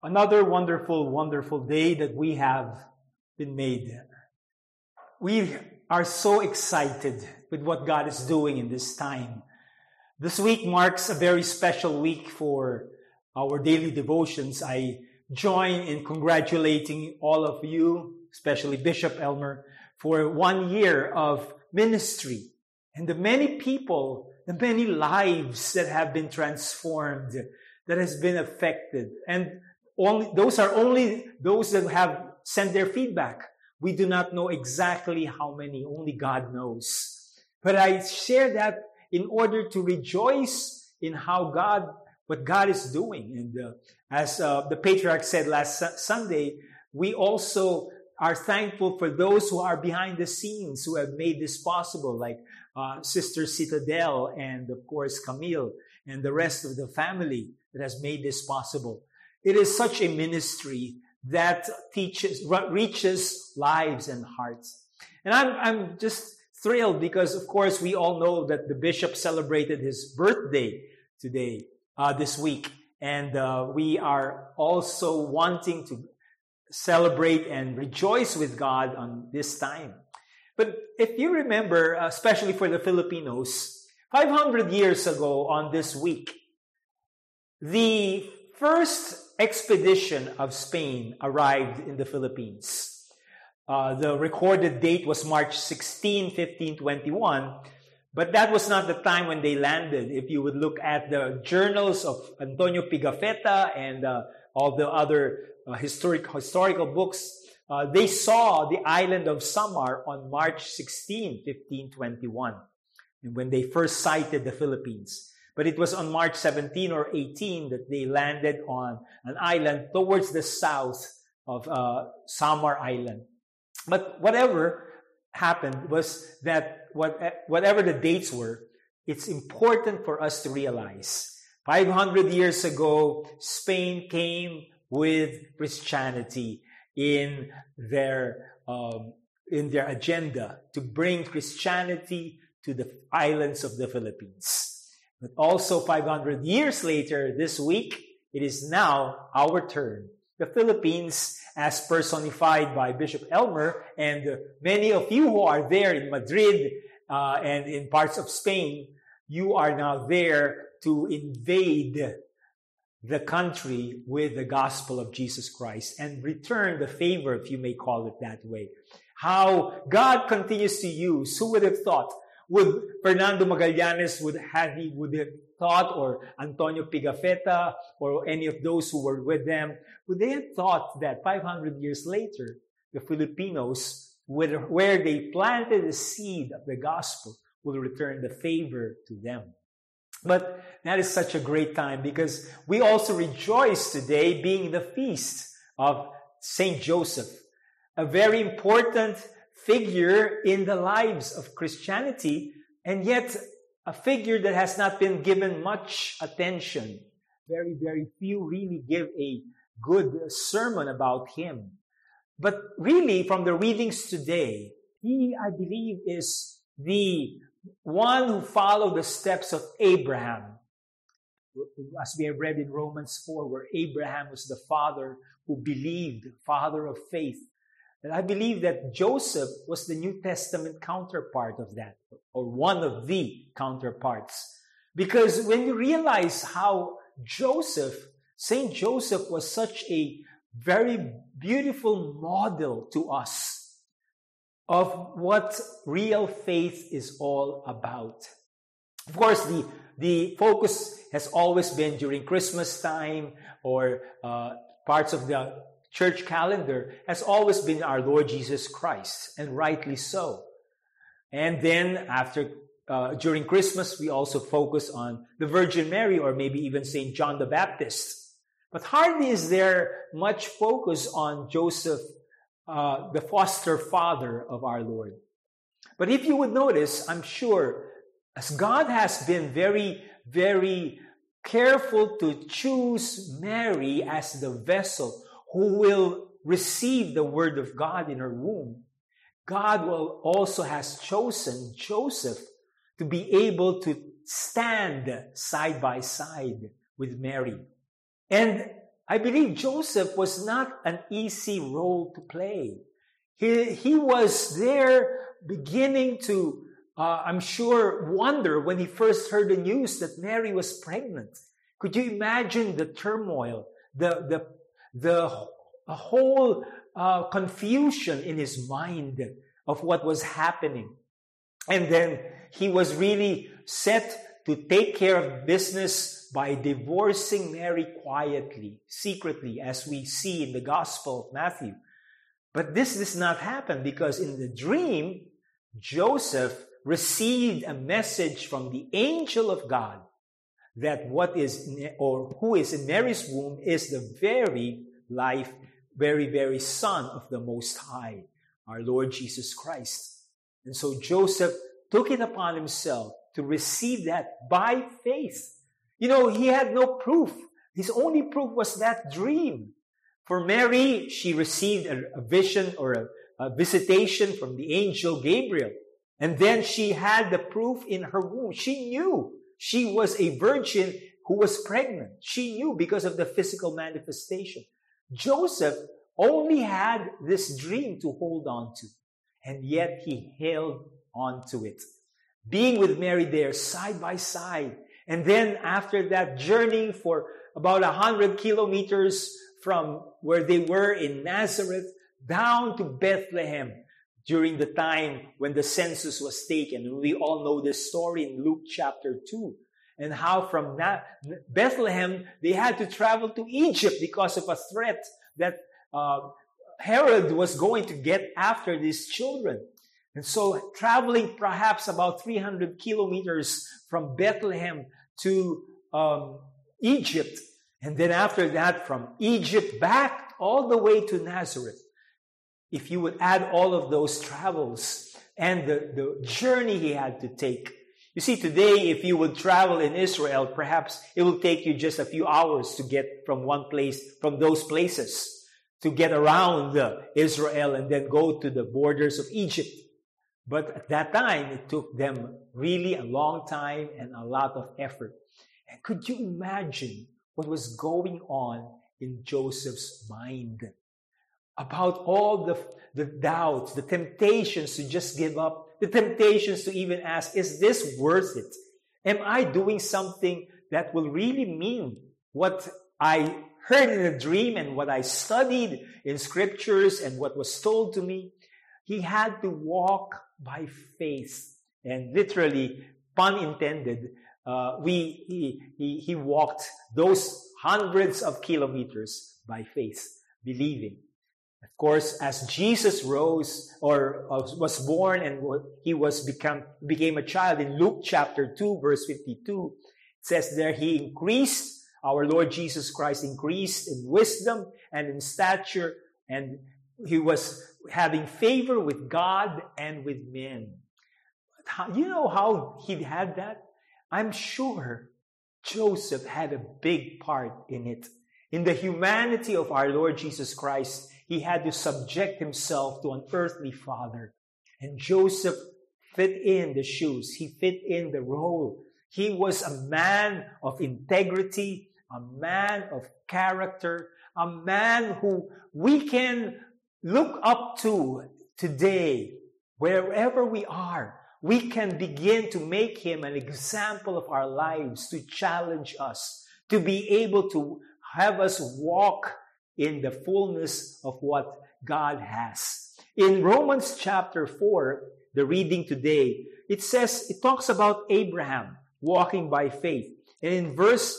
Another wonderful, wonderful day that we have been made. We are so excited with what God is doing in this time. This week marks a very special week for our daily devotions. I join in congratulating all of you, especially Bishop Elmer, for 1 year of ministry and the many people, the many lives that have been transformed, that has been affected. And those are only those that have sent their feedback. We do not know exactly how many, only God knows. But I share that in order to rejoice in what God is doing. And as the patriarch said last Sunday, we also are thankful for those who are behind the scenes who have made this possible, like Sister Citadel and, of course, Camille and the rest of the family that has made this possible. It is such a ministry that reaches lives and hearts. And I'm just thrilled because, of course, we all know that the bishop celebrated his birthday today, this week. And we are also wanting to celebrate and rejoice with God on this time. But if you remember, especially for the Filipinos, 500 years ago on this week, the first expedition of Spain arrived in the Philippines. The recorded date was March 16, 1521, but that was not the time when they landed. If you would look at the journals of Antonio Pigafetta and all the other historical books, they saw the island of Samar on March 16, 1521, and when they first sighted the Philippines. But it was on March 17 or 18 that they landed on an island towards the south of Samar Island. But whatever happened was that whatever the dates were, it's important for us to realize 500 years ago, Spain came with Christianity in their agenda to bring Christianity to the islands of the Philippines. But also 500 years later, this week, it is now our turn. The Philippines, as personified by Bishop Elmer, and many of you who are there in Madrid and in parts of Spain, you are now there to invade the country with the gospel of Jesus Christ and return the favor, if you may call it that way. How God continues to use, who would have thought? Would Fernando Magallanes would have thought, or Antonio Pigafetta, or any of those who were with them, would they have thought that 500 years later, the Filipinos, where they planted the seed of the gospel, will return the favor to them? But that is such a great time because we also rejoice today being the feast of Saint Joseph, a very important figure in the lives of Christianity, and yet a figure that has not been given much attention. Very, very few really give a good sermon about him. But really, from the readings today, he, I believe, is the one who followed the steps of Abraham. As we have read in Romans 4, where Abraham was the father who believed, father of faith. And I believe that Joseph was the New Testament counterpart of that, or one of the counterparts. Because when you realize how Saint Joseph was such a very beautiful model to us of what real faith is all about. Of course, the focus has always been during Christmas time or parts of the church calendar has always been our Lord Jesus Christ, and rightly so. And then during Christmas, we also focus on the Virgin Mary or maybe even St. John the Baptist. But hardly is there much focus on Joseph, the foster father of our Lord. But if you would notice, I'm sure, as God has been very, very careful to choose Mary as the vessel who will receive the word of God in her womb, God also has chosen Joseph to be able to stand side by side with Mary. And I believe Joseph was not an easy role to play. He was there beginning to, I'm sure, wonder when he first heard the news that Mary was pregnant. Could you imagine the turmoil, the whole confusion in his mind of what was happening? And then he was really set to take care of business by divorcing Mary quietly, secretly, as we see in the Gospel of Matthew. But this does not happen because in the dream, Joseph received a message from the angel of God that what is or who is in Mary's womb is the very Son of the Most High, our Lord Jesus Christ. And so Joseph took it upon himself to receive that by faith. You know, he had no proof. His only proof was that dream. For Mary, she received a vision or a visitation from the angel Gabriel. And then she had the proof in her womb. She knew she was a virgin who was pregnant. She knew because of the physical manifestation. Joseph only had this dream to hold on to. And yet he held on to it. Being with Mary there side by side. And then after that, journeying for about 100 kilometers from where they were in Nazareth down to Bethlehem during the time when the census was taken. We all know this story in Luke chapter 2. And how from that Bethlehem, they had to travel to Egypt because of a threat that Herod was going to get after these children. And so traveling perhaps about 300 kilometers from Bethlehem to Egypt. And then after that, from Egypt back all the way to Nazareth. If you would add all of those travels and the journey he had to take. You see, today, if you would travel in Israel, perhaps it will take you just a few hours to get from one place, from those places, to get around Israel and then go to the borders of Egypt. But at that time, it took them really a long time and a lot of effort. And could you imagine what was going on in Joseph's mind? About all the doubts, the temptations to just give up, the temptations to even ask, is this worth it? Am I doing something that will really mean what I heard in a dream and what I studied in scriptures and what was told to me? He had to walk by faith. And literally, pun intended, he walked those hundreds of kilometers by faith, believing. Of course, as Jesus rose or was born and he became a child in Luke chapter 2, verse 52, it says there he increased, our Lord Jesus Christ increased in wisdom and in stature, and he was having favor with God and with men. You know how he had that? I'm sure Joseph had a big part in it. In the humanity of our Lord Jesus Christ, he had to subject himself to an earthly father. And Joseph fit in the shoes. He fit in the role. He was a man of integrity, a man of character, a man who we can look up to today, wherever we are. We can begin to make him an example of our lives, to challenge us, to be able to have us walk in the fullness of what God has. In Romans chapter 4, the reading today, it talks about Abraham walking by faith. And in verse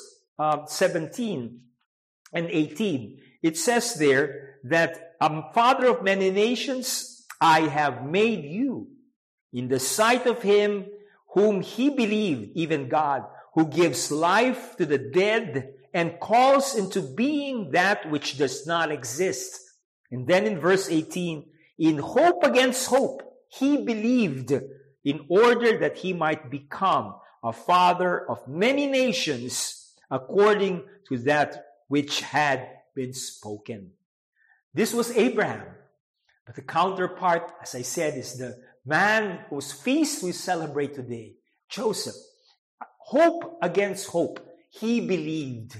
17 and 18, it says there that, Father of many nations, I have made you in the sight of him whom he believed, even God, who gives life to the dead and calls into being that which does not exist. And then in verse 18, in hope against hope, he believed in order that he might become a father of many nations according to that which had been spoken. This was Abraham. But the counterpart, as I said, is the man whose feast we celebrate today, Joseph. Hope against hope. He believed.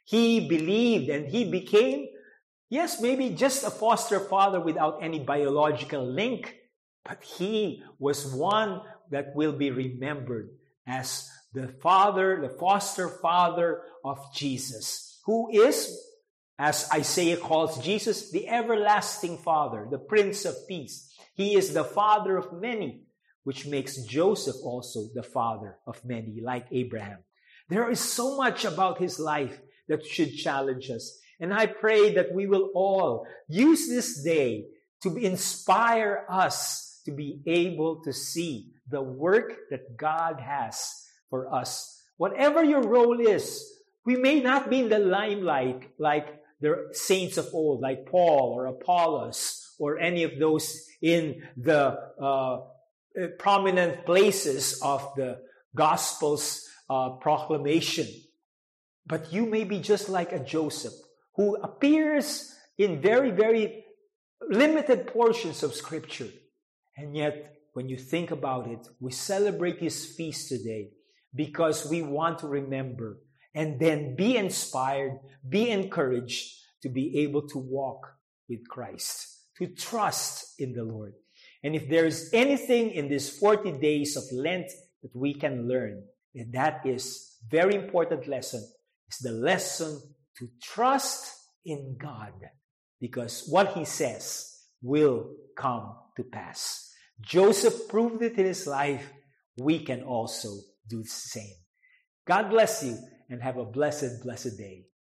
He believed and he became, yes, maybe just a foster father without any biological link, but he was one that will be remembered as the father, the foster father of Jesus, who is, as Isaiah calls Jesus, the everlasting Father, the Prince of Peace. He is the father of many, which makes Joseph also the father of many, like Abraham. There is so much about his life that should challenge us. And I pray that we will all use this day to inspire us to be able to see the work that God has for us. Whatever your role is, we may not be in the limelight like the saints of old, like Paul or Apollos or any of those in the prominent places of the gospel's proclamation. But you may be just like a Joseph who appears in very, very limited portions of Scripture. And yet, when you think about it, we celebrate his feast today because we want to remember and then be inspired, be encouraged to be able to walk with Christ, to trust in the Lord. And if there is anything in these 40 days of Lent that we can learn, and that is a very important lesson, is the lesson to trust in God, because what he says will come to pass. Joseph proved it in his life. We can also do the same. God bless you and have a blessed, blessed day.